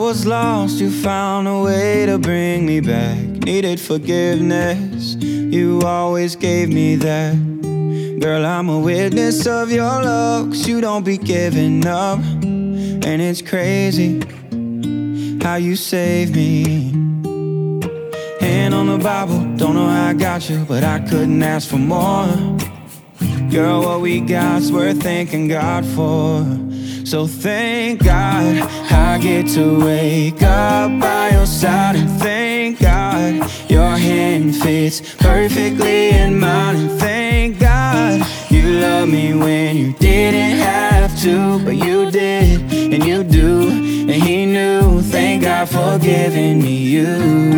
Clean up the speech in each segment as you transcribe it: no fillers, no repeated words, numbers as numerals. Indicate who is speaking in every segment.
Speaker 1: was lost, you found a way to bring me back. Needed forgiveness, you always gave me that. Girl, I'm a witness of your love, 'cause you don't be giving up. And it's crazy how you saved me. Hand on the Bible, don't know how I got you, but I couldn't ask for more. Girl, what we got's worth thanking God for. So thank God I get to wake up by your side. And thank God your hand fits perfectly in mine. And thank God you loved me when you didn't have to, but you did, and you do, and he knew. Thank God for giving me you.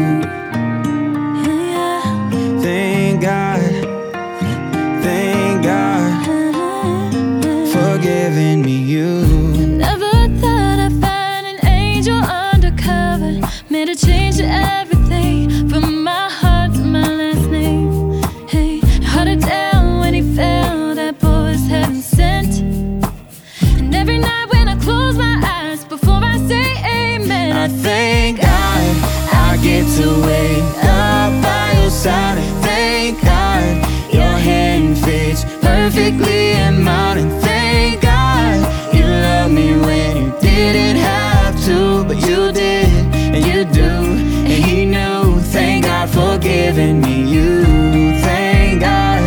Speaker 1: Thank God, thank God for giving me you.
Speaker 2: Never thought I'd find an angel undercover, made a change to everything, from my heart to my last name. Hey, hard to tell when he fell, that boy was heaven sent. And every night when I close my eyes, before I say amen,
Speaker 1: I thank God I get to wake up by your side. And thank God your hand fits perfectly in mine. And thank God you loved me when you didn't have to, but you did, and you do, and he knew. Thank God for giving me you. Thank God,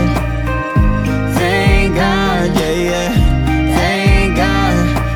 Speaker 1: yeah, yeah. Thank God.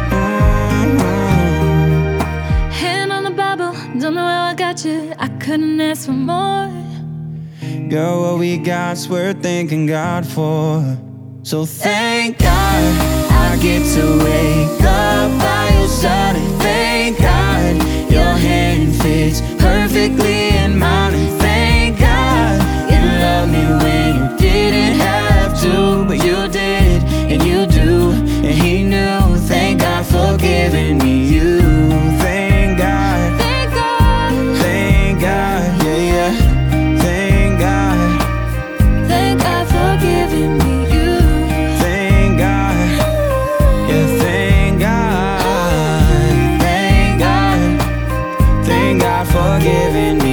Speaker 2: hand on the Bible, don't know how I got you, I couldn't ask for more.
Speaker 1: Girl, what we got's worth thanking God for. So thank God I get to wake up by your side. And thank God your hand fits perfectly in mine. And thank God you loved me when you didn't have to, but you did, and you do, and he knew. Thank God for giving me you. Thank God,
Speaker 2: Thank God,
Speaker 1: thank God, yeah, yeah. Thank God,
Speaker 2: thank God for giving me you.
Speaker 1: thank God, yeah, thank God, thank God, thank God for giving me